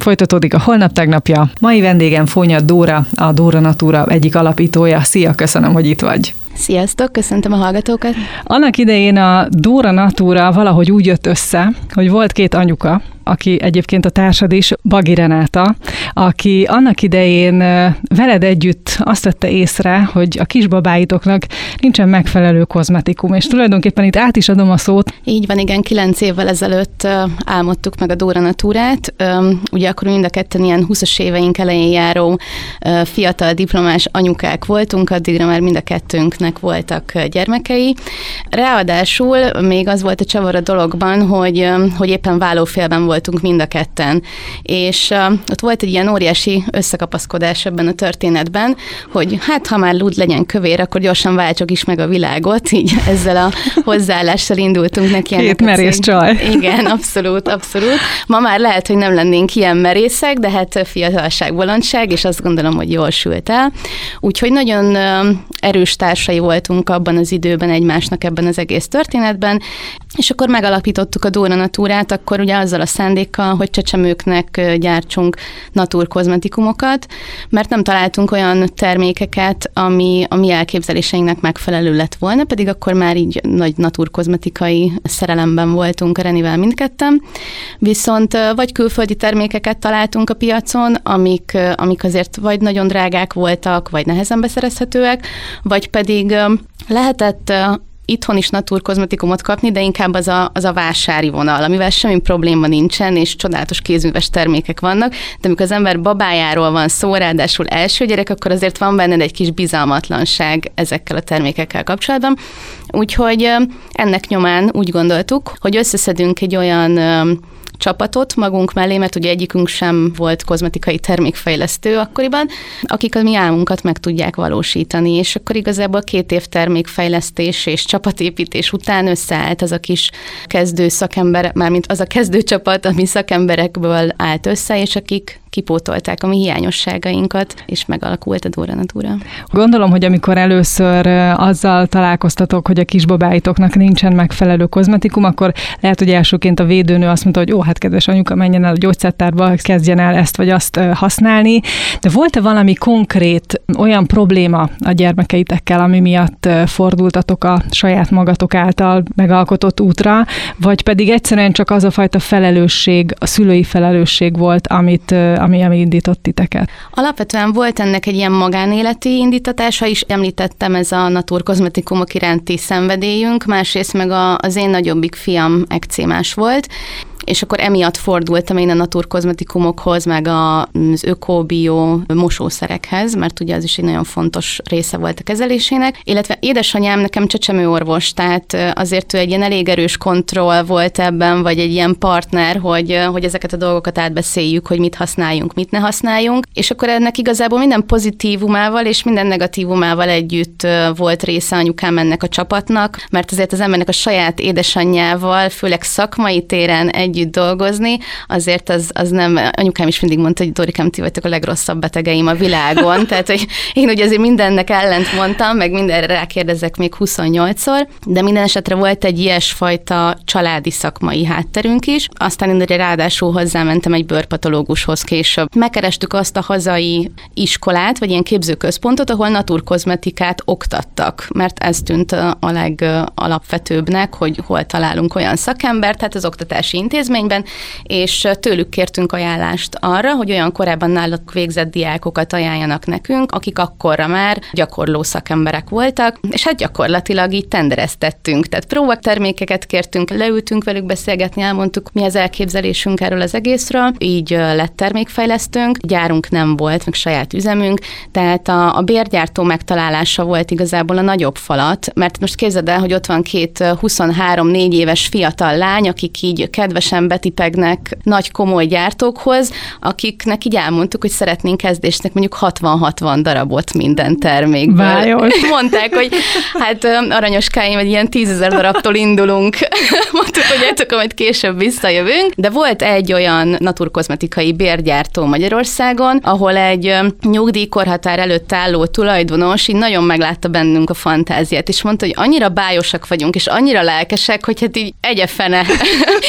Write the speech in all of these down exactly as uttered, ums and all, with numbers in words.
Folytatódik a Holnap tegnapja. Mai vendégem Fónya Dóra, a Dóra Natura egyik alapítója. Szia, köszönöm, hogy itt vagy. Sziasztok, köszöntöm a hallgatókat. Annak idején a Dóra Natura valahogy úgy jött össze, hogy volt két anyuka, aki egyébként a társad is, Bagi Renáta, aki annak idején veled együtt azt vette észre, hogy a kisbabáitoknak nincsen megfelelő kozmetikum, és tulajdonképpen itt át is adom a szót. Így van, igen, kilenc évvel ezelőtt álmodtuk meg a Dóra Naturát. Ugye akkor mind a ketten ilyen húszas éveink elején járó fiatal diplomás anyukák voltunk, addigra már mind a kettőnknek voltak gyermekei. Ráadásul még az volt a csavar a dologban, hogy, hogy éppen vállófélben volt voltunk mind a ketten. És uh, ott volt egy ilyen óriási összekapaszkodás ebben a történetben, hogy hát ha már lúd legyen kövér, akkor gyorsan váltsuk is meg a világot, így ezzel a hozzáállással indultunk neki. Két merész csaj. Igen, abszolút, abszolút. Ma már lehet, hogy nem lennénk ilyen merészek, de hát fiatalság, bolondság, és azt gondolom, hogy jól sült el. Úgyhogy nagyon uh, erős társai voltunk abban az időben egymásnak ebben az egész történetben, és akkor megalapítottuk a Dóra Naturát, akkor ugye azzal a szándékkal, hogy csecsemőknek gyártsunk naturkozmetikumokat, mert nem találtunk olyan termékeket, ami a mi elképzeléseinknek megfelelő lett volna, pedig akkor már így nagy naturkozmetikai szerelemben voltunk a Renivel mindketten. Viszont vagy külföldi termékeket találtunk a piacon, amik, amik azért vagy nagyon drágák voltak, vagy nehezen beszerezhetőek, vagy pedig lehetett itthon is naturkozmetikumot kapni, de inkább az a, az a vásári vonal, amivel semmi probléma nincsen, és csodálatos kézműves termékek vannak, de amikor az ember babájáról van szó, ráadásul első gyerek, akkor azért van benned egy kis bizalmatlanság ezekkel a termékekkel kapcsolatban. Úgyhogy ennek nyomán úgy gondoltuk, hogy összeszedünk egy olyan csapatot magunk mellé, mert ugye egyikünk sem volt kozmetikai termékfejlesztő akkoriban, akik a mi álmunkat meg tudják valósítani, és akkor igazából két év termékfejlesztés és csapatépítés után összeállt az a kis kezdő szakember, mármint az a kezdő csapat, ami szakemberekből állt össze, és akik kipótolták a mi hiányosságainkat, és megalakult a Dóra Natura. Gondolom, hogy amikor először azzal találkoztatok, hogy a kisbabáitoknak nincsen megfelelő kozmetikum, akkor lehet, hogy elsőként a védőnő azt mondta, hogy ó, hát kedves anyuka, menjen el a gyógyszertárba, kezdjen el ezt vagy azt használni. De volt-e valami konkrét olyan probléma a gyermekeitekkel, ami miatt fordultatok a saját magatok által megalkotott útra, vagy pedig egyszerűen csak az a fajta felelősség, a szülői felelősség volt, amit ami, ami indított titeket? Alapvetően volt ennek egy ilyen magánéleti indítatása is. Említettem, ez a naturkozmetikumok iránti szenvedélyünk, másrészt meg a, az én nagyobbik fiam ekcémás volt, és akkor emiatt fordultam én a naturkozmetikumokhoz, meg az öko-bio mosószerekhez, mert ugye az is egy nagyon fontos része volt a kezelésének, illetve édesanyám nekem csecsemőorvos, tehát azért ő egy ilyen elég erős kontroll volt ebben, vagy egy ilyen partner, hogy, hogy ezeket a dolgokat átbeszéljük, hogy mit használjunk, mit ne használjunk, és akkor ennek igazából minden pozitívumával és minden negatívumával együtt volt része anyukám ennek a csapatnak, mert azért az embernek a saját édesanyjával, főleg szakmai téren egy együtt dolgozni, azért az, az nem, anyukám is mindig mondta, hogy Dorikám, ti vagytok a legrosszabb betegeim a világon, tehát hogy én ugye azért mindennek ellent mondtam, meg mindenre rákérdezek még huszonnyolcszor, de minden esetre volt egy ilyesfajta családi szakmai hátterünk is, aztán én ráadásul hozzámentem egy bőrpatológushoz később. Megkerestük azt a hazai iskolát, vagy ilyen képzőközpontot, ahol naturkozmetikát oktattak, mert ez tűnt a legalapvetőbbnek, hogy hol találunk olyan szakembert, tehát az oktatási intézmény, és tőlük kértünk ajánlást arra, hogy olyan korábban náluk végzett diákokat ajánljanak nekünk, akik akkorra már gyakorló szakemberek voltak, és hát gyakorlatilag így tendereztettünk, tehát próbatermékeket kértünk, leültünk velük beszélgetni, elmondtuk, mi az elképzelésünk erről az egészről, így lett termékfejlesztőnk, gyárunk nem volt, meg saját üzemünk, tehát a, a bérgyártó megtalálása volt igazából a nagyobb falat, mert most képzeld el, hogy ott van két huszonhárom-négy éves fiatal lány, akik így kedvesen betipegnek nagy komoly gyártókhoz, akiknek így elmondtuk, hogy szeretnénk kezdésnek mondjuk hatvan-hatvan darabot minden termékből. Vájos. Mondták, hogy hát aranyoskáim, egy ilyen tízezer darabtól indulunk. Mondtuk, hogy jöttök, majd később visszajövünk. De volt egy olyan naturkozmetikai bérgyártó Magyarországon, ahol egy nyugdíjkorhatár előtt álló tulajdonos így nagyon meglátta bennünk a fantáziát, és mondta, hogy annyira bájosak vagyunk, és annyira lelkesek, hogy hát így egyefene, egyefene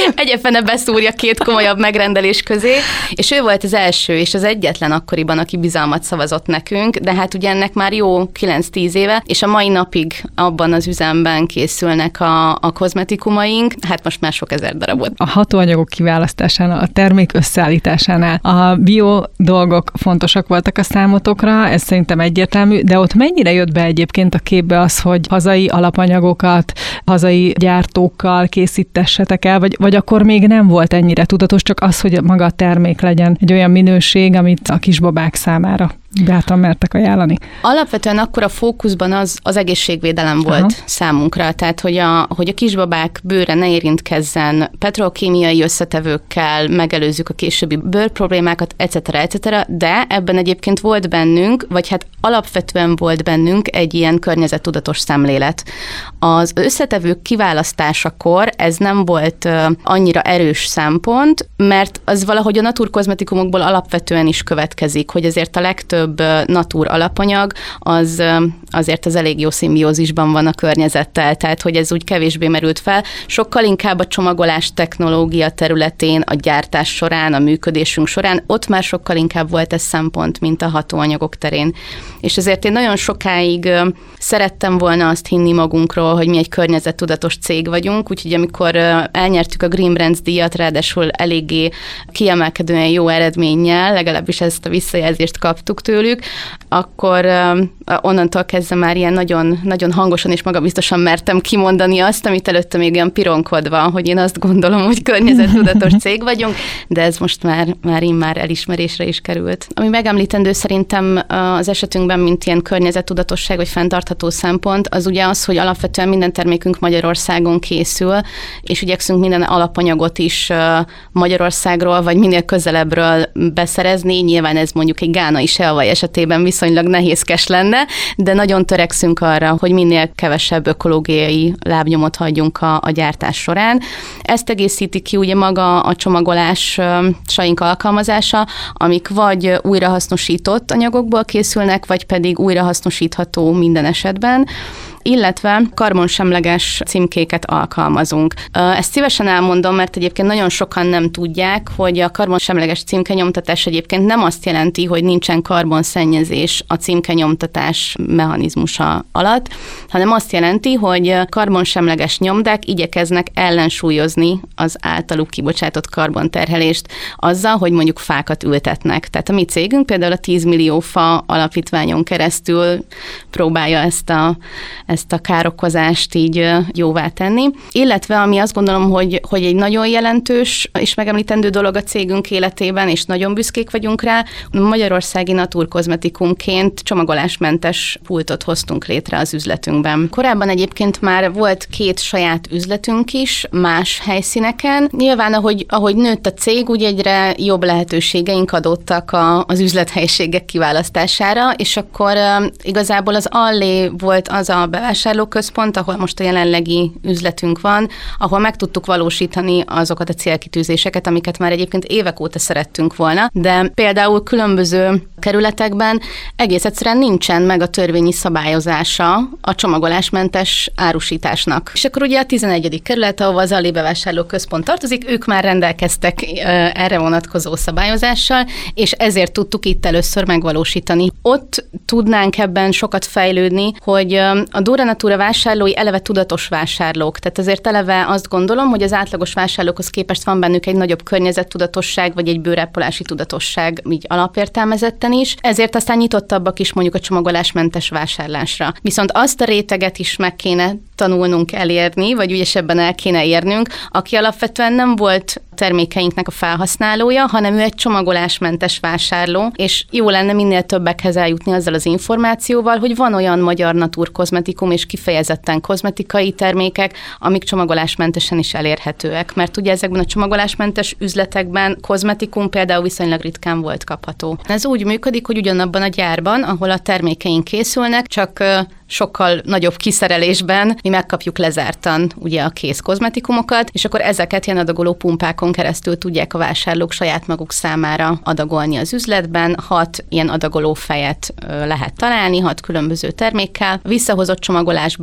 fene beszúrja két komolyabb megrendelés közé, és ő volt az első, és az egyetlen akkoriban, aki bizalmat szavazott nekünk, de hát ugye ennek már jó kilenc-tíz éve, és a mai napig abban az üzemben készülnek a, a kozmetikumaink, hát most már sok ezer darabot. A hatóanyagok kiválasztásánál, a termék összeállításánál a bio dolgok fontosak voltak a számotokra, ez szerintem egyértelmű, de ott mennyire jött be egyébként a képbe az, hogy hazai alapanyagokat, hazai gyártókkal készítessetek el, vagy, vagy akkor még nem volt ennyire tudatos, csak az, hogy maga a termék legyen egy olyan minőség, amit a kisbabák számára bátran mertek ajánlani? Alapvetően akkor a fókuszban az, az egészségvédelem volt Aha. számunkra, tehát hogy a, hogy a kisbabák bőre ne érintkezzen petrokémiai összetevőkkel, megelőzzük a későbbi bőrproblémákat, et cetera, et cetera, de ebben egyébként volt bennünk, vagy hát alapvetően volt bennünk egy ilyen környezettudatos szemlélet. Az összetevők kiválasztásakor ez nem volt annyira erős szempont, mert az valahogy a naturkozmetikumokból alapvetően is következik, hogy azért a legtöbb több natur alapanyag, az azért az elég jó szimbiózisban van a környezettel, tehát hogy ez úgy kevésbé merült fel. Sokkal inkább a csomagolás technológia területén, a gyártás során, a működésünk során, ott már sokkal inkább volt ez szempont, mint a hatóanyagok terén. És ezért én nagyon sokáig szerettem volna azt hinni magunkról, hogy mi egy környezettudatos cég vagyunk, úgyhogy amikor elnyertük a Green Brands díjat, ráadásul eléggé kiemelkedően jó eredménnyel, legalábbis ezt a visszajelzést kaptuk tőlük, akkor onnantól kezdve már ilyen nagyon, nagyon hangosan és magabiztosan mertem kimondani azt, amit előtte még olyan pironkodva, hogy én azt gondolom, hogy környezettudatos cég vagyunk, de ez most már, már immár elismerésre is került. Ami megemlítendő szerintem az esetünkben, mint ilyen környezettudatosság vagy fenntartható szempont, az ugye az, hogy alapvetően minden termékünk Magyarországon készül, és igyekszünk minden alapanyagot is Magyarországról, vagy minél közelebbről beszerezni. Nyilván ez mondjuk egy gánai seavaj esetében viszonylag nehézkes lenne, de nagyon törekszünk arra, hogy minél kevesebb ökológiai lábnyomot hagyjunk a, a gyártás során. Ezt egészíti ki ugye maga a csomagolásaink alkalmazása, amik vagy újrahasznosított anyagokból készülnek, vagy pedig újrahasznosítható minden esetben, illetve karbonsemleges címkéket alkalmazunk. Ezt szívesen elmondom, mert egyébként nagyon sokan nem tudják, hogy a karbonsemleges címkenyomtatás egyébként nem azt jelenti, hogy nincsen karbonszennyezés a címkenyomtatás mechanizmusa alatt, hanem azt jelenti, hogy karbonsemleges nyomdák igyekeznek ellensúlyozni az általuk kibocsátott karbonterhelést azzal, hogy mondjuk fákat ültetnek. Tehát a mi cégünk például a tíz millió fa alapítványon keresztül próbálja ezt a ezt a károkozást így jóvá tenni. Illetve ami azt gondolom, hogy, hogy egy nagyon jelentős és megemlítendő dolog a cégünk életében, és nagyon büszkék vagyunk rá, magyarországi naturkozmetikumként csomagolásmentes pultot hoztunk létre az üzletünkben. Korábban egyébként már volt két saját üzletünk is más helyszíneken. Nyilván, ahogy, ahogy nőtt a cég, úgy egyre jobb lehetőségeink adottak a, az üzlethelyiségek kiválasztására, és akkor igazából az Allé volt az a bevásárlóközpont, ahol most a jelenlegi üzletünk van, ahol meg tudtuk valósítani azokat a célkitűzéseket, amiket már egyébként évek óta szerettünk volna, de például különböző kerületekben egész egyszerűen nincsen meg a törvényi szabályozása a csomagolásmentes árusításnak. És akkor ugye a tizenegyedik kerület, ahol az Allé bevásárlóközpont tartozik, ők már rendelkeztek erre vonatkozó szabályozással, és ezért tudtuk itt először megvalósítani. Ott tudnánk ebben sokat fejlődni, hogy a Dura Natura vásárlói eleve tudatos vásárlók, tehát azért eleve azt gondolom, hogy az átlagos vásárlókhoz képest van bennük egy nagyobb környezettudatosság, vagy egy bőrápolási tudatosság, így alapértelmezetten is, ezért aztán nyitottabbak is mondjuk a csomagolásmentes vásárlásra. Viszont azt a réteget is meg kéne tanulnunk elérni, vagy ügyesebben el kéne érnünk, aki alapvetően nem volt termékeinknek a felhasználója, hanem ő egy csomagolásmentes vásárló, és jó lenne minél többekhez eljutni azzal az információval, hogy van olyan magyar naturkozmetikum és kifejezetten kozmetikai termékek, amik csomagolásmentesen is elérhetőek. Mert ugye ezekben a csomagolásmentes üzletekben kozmetikum például viszonylag ritkán volt kapható. Ez úgy működik, hogy ugyanabban a gyárban, ahol a termékeink készülnek, csak sokkal nagyobb kiszerelésben mi megkapjuk lezártan ugye a kész kozmetikumokat, és akkor ezeket ilyen adagoló pumpákon keresztül tudják a vásárlók saját maguk számára adagolni az üzletben. Hat ilyen adagoló fejet lehet találni, hat különböző termékkel. Visszahozott csomagolásba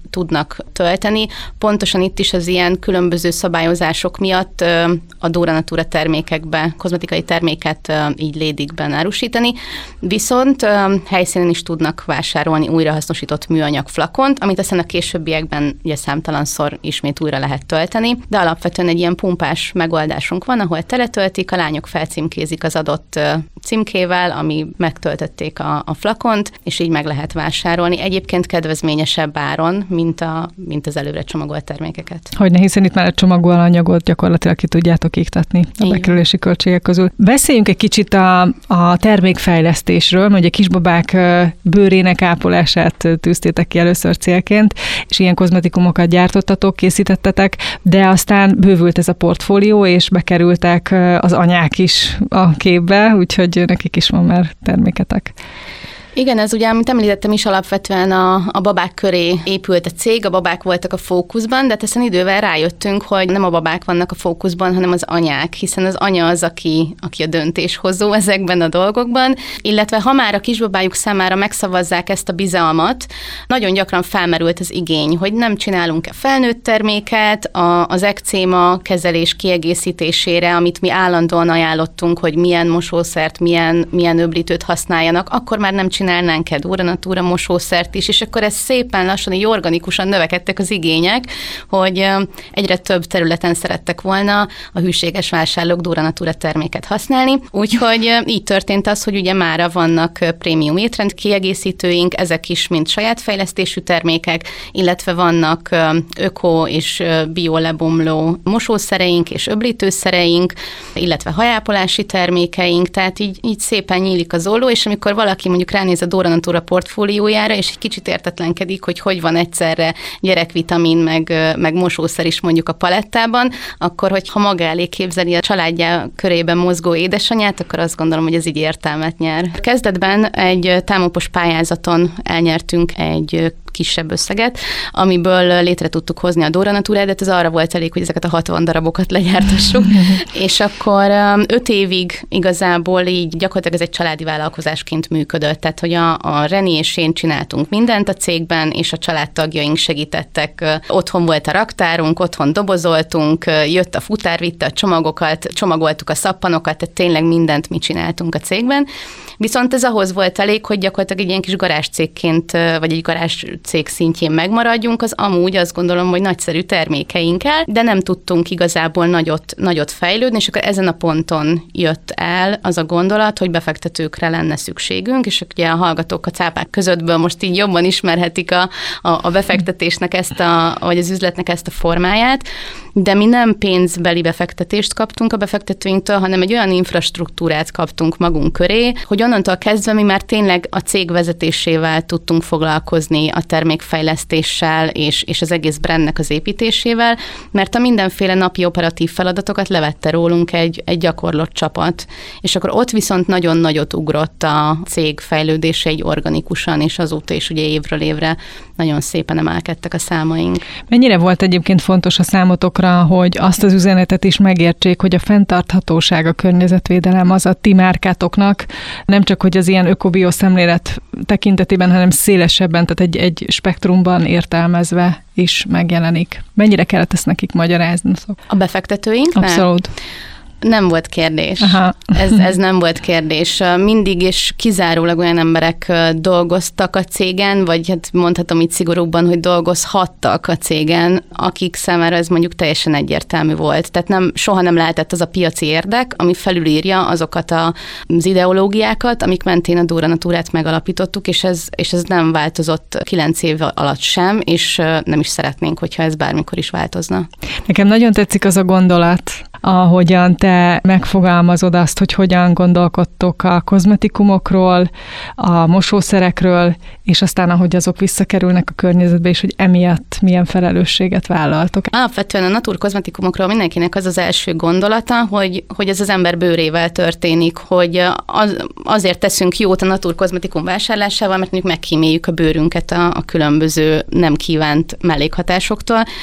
tudnak tölteni. Pontosan itt is az ilyen különböző szabályozások miatt a Dóra Natura termékekbe, kozmetikai terméket így lédikben árusítani, viszont helyszínen is tudnak vásárolni újrahasznosított műanyag flakont, amit aztán a későbbiekben ugye számtalanszor ismét újra lehet tölteni, de alapvetően egy ilyen pumpás megoldásunk van, ahol teletöltik, a lányok felcímkézik az adott címkével, ami megtöltötték a, a flakont, és így meg lehet vásárolni. Egyébként kedvezményesebb áron, mint, a, mint az előre csomagolt termékeket. Hogyne, hiszen itt már a csomagolóanyagot gyakorlatilag ki tudjátok iktatni a bekerülési költségek közül. Beszéljünk egy kicsit a, a termékfejlesztésről, hogy a kisbabák bőrének ápolását tűztétek ki először célként, és ilyen kozmetikumokat gyártottatok, készítettetek, de aztán bővült ez a portfólió, és bekerültek az anyák is a képbe, úgyhogy nekik is van már terméketek. Igen, ez ugye, amit említettem is, alapvetően a, a babák köré épült a cég, a babák voltak a fókuszban, de aztán idővel rájöttünk, hogy nem a babák vannak a fókuszban, hanem az anyák, hiszen az anya az, aki, aki a döntéshozó ezekben a dolgokban, illetve ha már a kisbabájuk számára megszavazzák ezt a bizalmat, nagyon gyakran felmerült az igény, hogy nem csinálunk-e felnőtt terméket, a, az ekcéma kezelés kiegészítésére, amit mi állandóan ajánlottunk, hogy milyen mosószert, milyen, milyen öblítőt használjanak, akkor már nem csinálnánk-e Dóra Natura mosószert is, és akkor ez szépen lassan, így organikusan növekedtek az igények, hogy egyre több területen szerettek volna a hűséges vásárlók Dóra Natura terméket használni. Úgyhogy így történt az, hogy ugye mára vannak prémium étrend kiegészítőink, ezek is mind saját fejlesztésű termékek, illetve vannak öko és bio lebomló mosószereink és öblítőszereink, illetve hajápolási termékeink, tehát így, így szépen nyílik az olló, és amikor valaki mondjuk ránéz a Dóra Natura portfóliójára, és egy kicsit értetlenkedik, hogy hogy van egyszerre gyerekvitamin, meg, meg mosószer is mondjuk a palettában, akkor, hogyha maga elé képzeli a családja körében mozgó édesanyját, akkor azt gondolom, hogy ez így értelmet nyer. Kezdetben egy támopos pályázaton elnyertünk egy kisebb összeget, amiből létre tudtuk hozni a Dóra Naturát, de ez arra volt elég, hogy ezeket a hatvan darabokat legyártassuk, és akkor öt évig igazából így gyakorlatilag ez egy családi vállalkozásként működött, tehát hogy a, a Reni és én csináltunk mindent a cégben, és a családtagjaink segítettek. Otthon volt a raktárunk, otthon dobozoltunk, jött a futár, vitte a csomagokat, csomagoltuk a szappanokat, tehát tényleg mindent mi csináltunk a cégben. Viszont ez ahhoz volt elég, hogy gyakorlatilag egy ilyen kis garázscégként, vagy egy garázscég szintjén megmaradjunk, az amúgy azt gondolom, hogy nagyszerű termékeinkkel, de nem tudtunk igazából nagyot, nagyot fejlődni, és akkor ezen a ponton jött el az a gondolat, hogy befektetőkre lenne szükségünk, és ugye a hallgatók a cápák közöttből most így jobban ismerhetik a, a, a befektetésnek ezt a, vagy az üzletnek ezt a formáját, de mi nem pénzbeli befektetést kaptunk a befektetőinktől, hanem egy olyan infrastruktúrát kaptunk magunk köré, hogy onnantól kezdve mi már tényleg a cég vezetésével tudtunk foglalkozni, a termékfejlesztéssel és, és az egész brandnek az építésével, mert a mindenféle napi operatív feladatokat levette rólunk egy, egy gyakorlott csapat. És akkor ott viszont nagyon nagyot ugrott a cég fejlődése így organikusan, és azóta is ugye évről évre nagyon szépen emelkedtek a számaink. Mennyire volt egyébként fontos a számotokra, hogy azt az üzenetet is megértsék, hogy a fenntarthatóság, a környezetvédelem az a ti márkátoknak, nem csak, hogy az ilyen öko-bio szemlélet tekintetében, hanem szélesebben, tehát egy, egy spektrumban értelmezve is megjelenik. Mennyire kellett ezt nekik magyarázni? A befektetőink? Abszolút. Nem volt kérdés. Ez, ez nem volt kérdés. Mindig és kizárólag olyan emberek dolgoztak a cégen, vagy hát mondhatom így szigorúbban, hogy dolgozhattak a cégen, akik számára ez mondjuk teljesen egyértelmű volt. Tehát nem, soha nem lehetett az a piaci érdek, ami felülírja azokat az ideológiákat, amik mentén a Dóra Naturát megalapítottuk, és ez, és ez nem változott kilenc év alatt sem, és nem is szeretnénk, hogyha ez bármikor is változna. Nekem nagyon tetszik az a gondolat, ahogyan te megfogalmazod azt, hogy hogyan gondolkodtok a kozmetikumokról, a mosószerekről, és aztán ahogy azok visszakerülnek a környezetbe, és hogy emiatt milyen felelősséget vállaltok. Alapvetően a natur kozmetikumokról mindenkinek az az első gondolata, hogy, hogy ez az ember bőrével történik, hogy az, azért teszünk jót a natur kozmetikum vásárlásával, mert mondjuk megkíméljük a bőrünket a, a különböző nem kívánt mellékhatásoktól.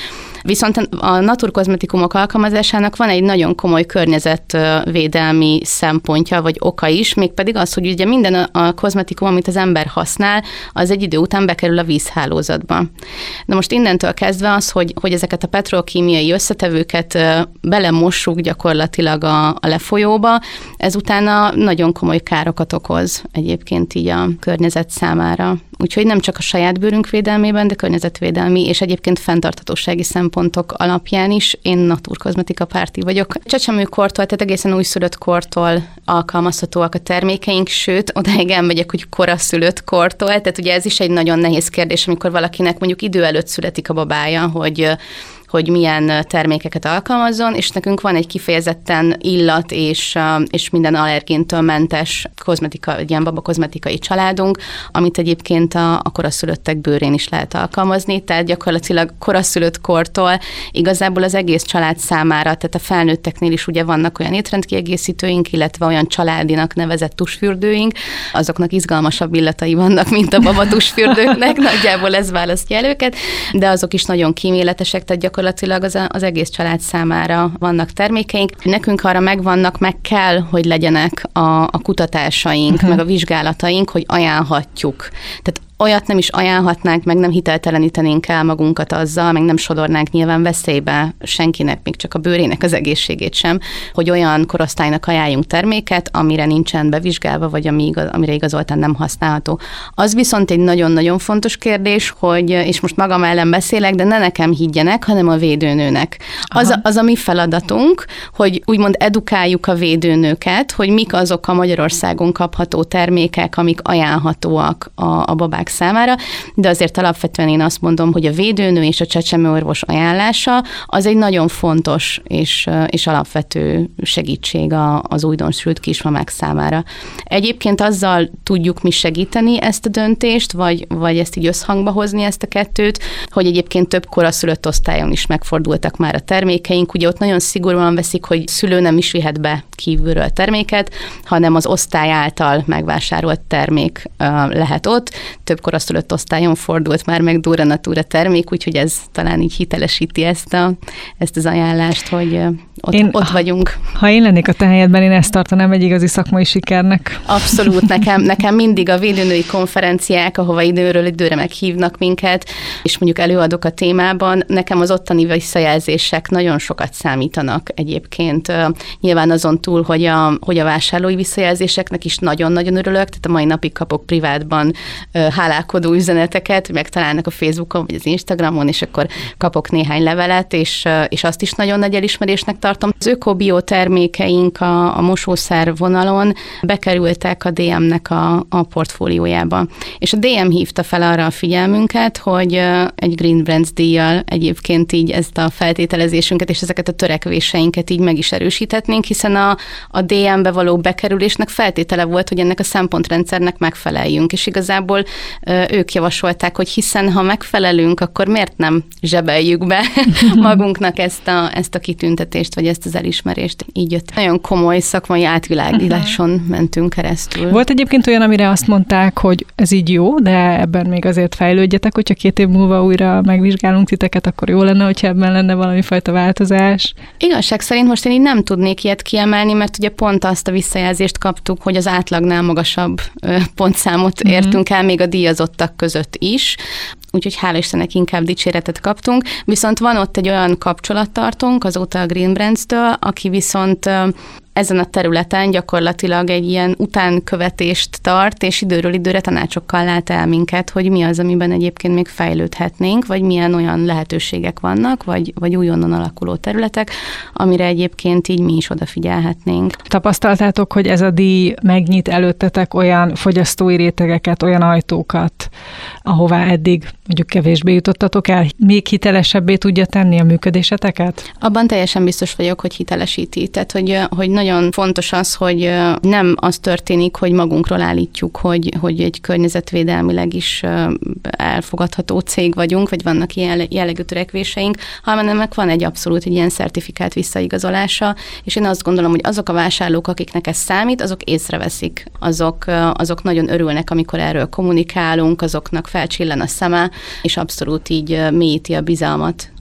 Viszont a naturkozmetikumok alkalmazásának van egy nagyon komoly környezetvédelmi szempontja, vagy oka is, mégpedig az, hogy ugye minden a kozmetikum, amit az ember használ, az egy idő után bekerül a vízhálózatba. Na most innentől kezdve az, hogy, hogy ezeket a petrokémiai összetevőket belemossuk gyakorlatilag a, a lefolyóba, ez utána nagyon komoly károkat okoz egyébként így a környezet számára. Úgyhogy nem csak a saját bőrünk védelmében, de környezetvédelmi és egyébként fenntarthatósági szempontok alapján is én naturkozmetika párti vagyok. Csecsemőkortól, tehát egészen újszülött kortól alkalmazhatóak a termékeink, sőt, odáig elmegyek, hogy koraszülött kortól, tehát ugye ez is egy nagyon nehéz kérdés, amikor valakinek mondjuk idő előtt születik a babája, hogy hogy milyen termékeket alkalmazzon, és nekünk van egy kifejezetten illat és, és minden allergéntől mentes kozmetika, ilyen babakozmetikai családunk, amit egyébként a, a koraszülöttek bőrén is lehet alkalmazni, tehát gyakorlatilag koraszülött kortól igazából az egész család számára, tehát a felnőtteknél is ugye vannak olyan étrendkiegészítőink, illetve olyan családinak nevezett tusfürdőink, azoknak izgalmasabb illatai vannak, mint a babatusfürdőknek, nagyjából ez választja el őket, de azok is nagyon kíméletesek, tehát gyakorlatilag az, az egész család számára vannak termékeink. Nekünk arra megvannak, meg kell, hogy legyenek a, a kutatásaink, uh-huh. meg a vizsgálataink, hogy ajánlhatjuk. Tehát olyat nem is ajánlhatnánk, meg nem hiteltelenítenénk el magunkat azzal, meg nem sodornánk nyilván veszélybe senkinek, még csak a bőrének az egészségét sem, hogy olyan korosztálynak ajánljunk terméket, amire nincsen bevizsgálva, vagy ami igaz, amire igazoltan nem használható. Az viszont egy nagyon-nagyon fontos kérdés, hogy, és most magam ellen beszélek, de ne nekem higgyenek, hanem a védőnőnek. Az, az a mi feladatunk, hogy úgymond edukáljuk a védőnőket, hogy mik azok a Magyarországon kapható termékek, amik ajánlhatóak a, a babák számára, de azért alapvetően én azt mondom, hogy a védőnő és a csecsemőorvos ajánlása az egy nagyon fontos és, és alapvető segítség az újdonsült kismamák számára. Egyébként azzal tudjuk mi segíteni ezt a döntést, vagy, vagy ezt így összhangba hozni ezt a kettőt, hogy egyébként több koraszülött osztályon is megfordultak már a termékeink. Ugye ott nagyon szigorúan veszik, hogy szülő nem is vihet be kívülről a terméket, hanem az osztály által megvásárolt termék lehet ott. Több koraszülött osztályon fordult már meg Dura Natura termék, úgyhogy ez talán így hitelesíti ezt, a, ezt az ajánlást, hogy ott, én, ott vagyunk. Ha én lennék a te helyedben, én ezt tartanám egy igazi szakmai sikernek. Abszolút, nekem, nekem mindig a védőnői konferenciák, ahova időről időre meghívnak minket, és mondjuk előadok a témában, nekem az ottani visszajelzések nagyon sokat számítanak egyébként. Nyilván azon túl, hogy a, hogy a vásárlói visszajelzéseknek is nagyon-nagyon örülök, tehát a mai napig kapok privátban hálálkodó üzeneteket, hogy megtalálnak a Facebookon vagy az Instagramon, és akkor kapok néhány levelet, és, és azt is nagyon nagy elismerésnek tartom. Az öko-bio termékeink a, a mosószer vonalon bekerültek a dé em-nek a, a portfóliójába. És a dé em hívta fel arra a figyelmünket, hogy egy Green Brands díjjal egyébként így ezt a feltételezésünket és ezeket a törekvéseinket így meg is erősíthetnénk, hiszen a, a dé em-be való bekerülésnek feltétele volt, hogy ennek a szempontrendszernek megfeleljünk, és igazából ők javasolták, hogy hiszen ha megfelelünk, akkor miért nem zsebeljük be magunknak ezt a, ezt a kitüntetést, vagy ezt az elismerést. Így jött. Nagyon komoly szakmai átvilágításon mentünk keresztül. Volt egyébként olyan, amire azt mondták, hogy ez így jó, de ebben még azért fejlődjetek, hogyha két év múlva újra megvizsgálunk titeket, akkor jó lenne, hogyha ebben lenne valami fajta változás. Igazság szerint most én így nem tudnék ilyet kiemelni, mert ugye pont azt a visszajelzést kaptuk, hogy az átlagnál magasabb pontszámot mm-hmm. értünk el, még a díjazottak között is. Úgyhogy hála Istennek inkább dicséretet kaptunk. Viszont van ott egy olyan kapcsolattartónk azóta a Green Brands-től, aki viszont ezen a területen gyakorlatilag egy ilyen utánkövetést tart, és időről időre tanácsokkal lát el minket, hogy mi az, amiben egyébként még fejlődhetnénk, vagy milyen olyan lehetőségek vannak, vagy, vagy újonnan alakuló területek, amire egyébként így mi is odafigyelhetnénk. Tapasztaltátok, hogy ez a díj megnyit előttetek olyan fogyasztói rétegeket, olyan ajtókat, ahová eddig mondjuk kevésbé jutottatok el, még hitelesebbé tudja tenni a működéseteket? Abban teljesen biztos vagyok, hogy hitelesíti. Tehát, hogy, hogy nagyon fontos az, hogy nem az történik, hogy magunkról állítjuk, hogy, hogy egy környezetvédelmileg is elfogadható cég vagyunk, vagy vannak ilyen jellegű törekvéseink, hanem ennek van egy abszolút egy ilyen szertifikált visszaigazolása, és én azt gondolom, hogy azok a vásárlók, akiknek ez számít, azok észreveszik, azok, azok nagyon örülnek, amikor erről kommunikálunk, azoknak felcsillan a szeme, és abszolút így mélyíti a bizalmat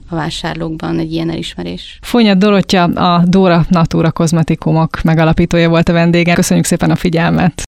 a vásárlókban egy ilyen elismerés. Fonyad Dorottya, a Dóra Natura kozmetikumok megalapítója volt a vendége. Köszönjük szépen a figyelmet!